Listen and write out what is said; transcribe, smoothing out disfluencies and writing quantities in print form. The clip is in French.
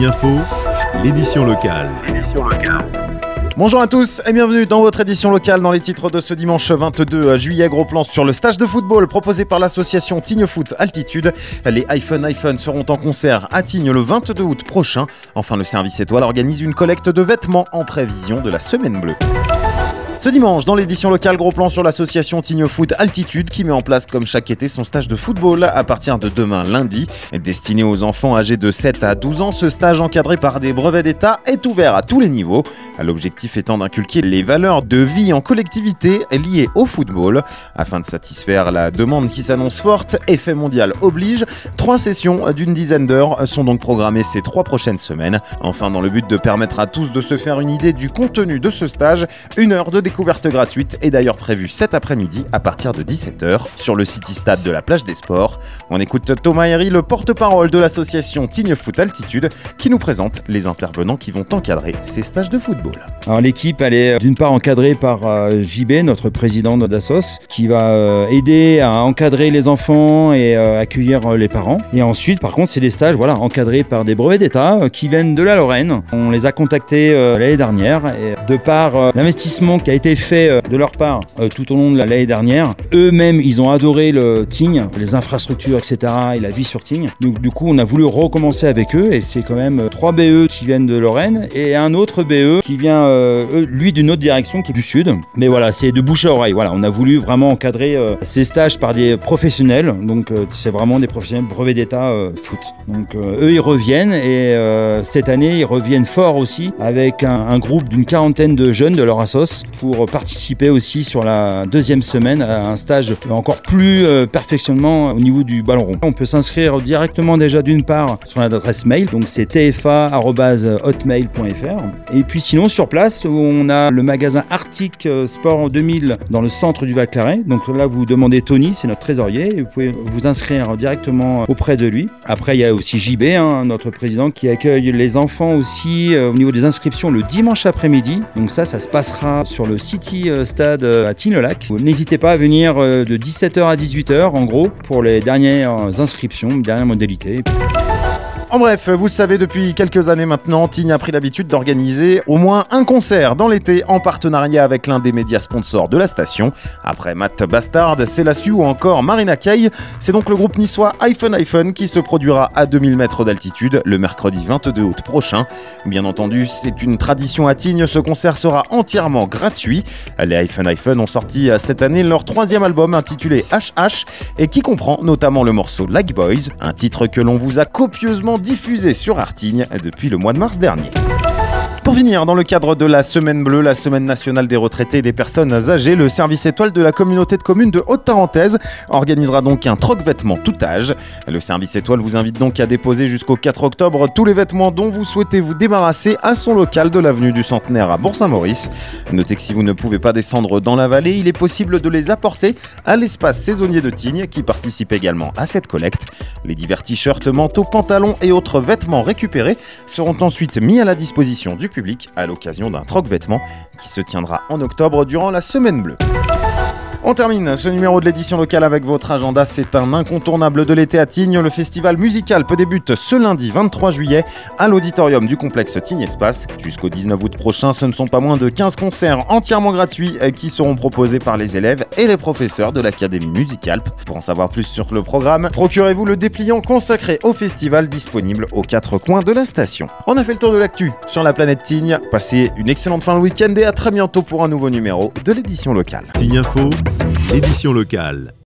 Tignes Info, l'édition locale. Bonjour à tous et bienvenue dans votre édition locale. Dans les titres de ce dimanche 22 juillet, gros plan sur le stage de football proposé par l'association Tignes Foot Altitude. Les iPhone seront en concert à Tignes le 22 août prochain. Enfin, le service étoile organise une collecte de vêtements en prévision de la Semaine Bleue. Ce dimanche, dans l'édition locale, gros plan sur l'association Tignes Foot Altitude qui met en place comme chaque été son stage de football à partir de demain lundi. Destiné aux enfants âgés de 7 à 12 ans, ce stage encadré par des brevets d'État est ouvert à tous les niveaux. L'objectif étant d'inculquer les valeurs de vie en collectivité liées au football. Afin de satisfaire la demande qui s'annonce forte, effet mondial oblige, 3 sessions d'une dizaine d'heures sont donc programmées ces 3 prochaines semaines. Enfin, dans le but de permettre à tous de se faire une idée du contenu de ce stage, 1 heure de découverte gratuite est d'ailleurs prévue cet après-midi à partir de 17h sur le City Stade de la Plage des Sports. On écoute Thomas Herry, le porte-parole de l'association Tignes Foot Altitude, qui nous présente les intervenants qui vont encadrer ces stages de football. Alors l'équipe, elle est d'une part encadrée par JB, notre président d'Assos, qui va aider à encadrer les enfants et accueillir les parents. Et ensuite, par contre, c'est des stages encadrés par des brevets d'État qui viennent de la Lorraine. On les a contactés l'année dernière et de par l'investissement qui a été fait de leur part tout au long de l'année dernière, eux-mêmes, ils ont adoré le Tignes, les infrastructures, etc. et la vie sur Tignes. Donc du coup, on a voulu recommencer avec eux et c'est quand même 3 BE qui viennent de Lorraine et un autre BE qui vient, lui, d'une autre direction qui est du Sud. Mais voilà, c'est de bouche à oreille. Voilà, on a voulu vraiment encadrer ces stages par des professionnels. Donc c'est vraiment des professionnels brevets d'État foot. Donc eux, ils reviennent et cette année, ils reviennent fort aussi avec un groupe d'une 40aine de jeunes de leur assos pour participer aussi sur la 2e semaine à un stage encore plus perfectionnement au niveau du ballon rond. On peut s'inscrire directement déjà d'une part sur l'adresse mail, donc c'est tfa@hotmail.fr. Et puis sinon sur place, on a le magasin Arctic Sport 2000 dans le centre du Val-Claret. Donc là, vous demandez Tony, c'est notre trésorier, et vous pouvez vous inscrire directement auprès de lui. Après, il y a aussi JB, notre président, qui accueille les enfants aussi au niveau des inscriptions le dimanche après-midi. Donc ça se passera sur le City Stade à Tignes-le-Lac. N'hésitez pas à venir de 17h à 18h en gros pour les dernières inscriptions, dernières modalités. En bref, vous le savez, depuis quelques années maintenant, Tignes a pris l'habitude d'organiser au moins un concert dans l'été en partenariat avec l'un des médias sponsors de la station. Après Matt Bastard, Célassu ou encore Marina Kaye, c'est donc le groupe niçois iPhone qui se produira à 2000 mètres d'altitude le mercredi 22 août prochain. Bien entendu, c'est une tradition à Tignes, ce concert sera entièrement gratuit. Les iPhone ont sorti cette année leur 3e album intitulé HH et qui comprend notamment le morceau Like Boys, un titre que l'on vous a copieusement diffusé sur Artignes depuis le mois de mars dernier. Pour finir, dans le cadre de la Semaine Bleue, la Semaine nationale des retraités et des personnes âgées, le service étoile de la communauté de communes de Haute-Tarentaise organisera donc un troc-vêtements tout âge. Le service étoile vous invite donc à déposer jusqu'au 4 octobre tous les vêtements dont vous souhaitez vous débarrasser à son local de l'avenue du Centenaire à Bourg-Saint-Maurice. Notez que si vous ne pouvez pas descendre dans la vallée, il est possible de les apporter à l'espace saisonnier de Tignes qui participe également à cette collecte. Les divers t-shirts, manteaux, pantalons et autres vêtements récupérés seront ensuite mis à la disposition du public à l'occasion d'un troc-vêtements qui se tiendra en octobre durant la Semaine Bleue. On termine ce numéro de l'édition locale avec votre agenda. C'est un incontournable de l'été à Tignes. Le festival musical débute ce lundi 23 juillet à l'auditorium du complexe Tignes Espace. Jusqu'au 19 août prochain, ce ne sont pas moins de 15 concerts entièrement gratuits qui seront proposés par les élèves et les professeurs de l'Académie Musicalp. Pour en savoir plus sur le programme, procurez-vous le dépliant consacré au festival disponible aux 4 coins de la station. On a fait le tour de l'actu sur la planète Tignes. Passez une excellente fin de week-end et à très bientôt pour un nouveau numéro de l'édition locale. Tignes Info, édition locale.